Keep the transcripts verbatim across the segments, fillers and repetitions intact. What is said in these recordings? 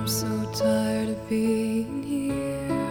I'm so tired of being here,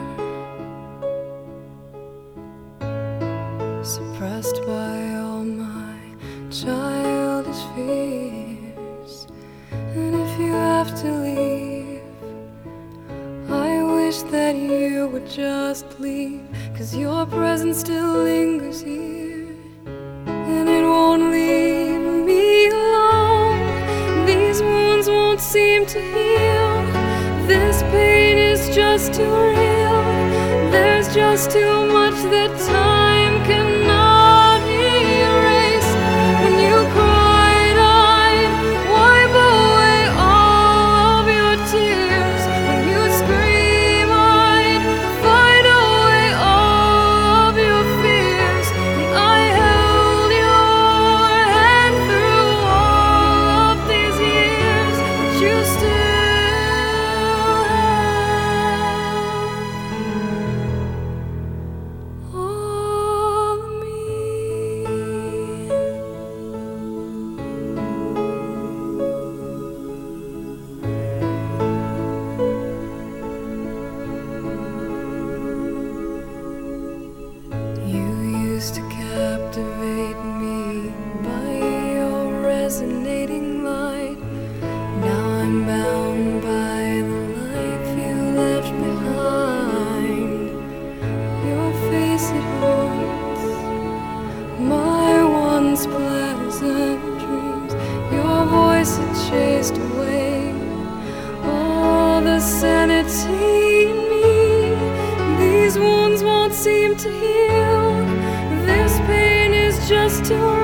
suppressed by all my childish fears. And if you have to leave, I wish that you would just leave, 'cause your presence still lingers here, and it won't leave me alone. These wounds won't seem to heal. This pain is just too real. There's just too much that time cannot erase. When you cried, I'd wipe away all of your tears. When you scream, I'd fight away all of your fears. And I held your hand through all of these years, but you still to captivate me by your resonating light. Now I'm bound by the life you left behind. Your face, it haunts my once pleasant dreams. Your voice, it chased away all the sanity in me. These wounds won't seem to heal. This pain is just too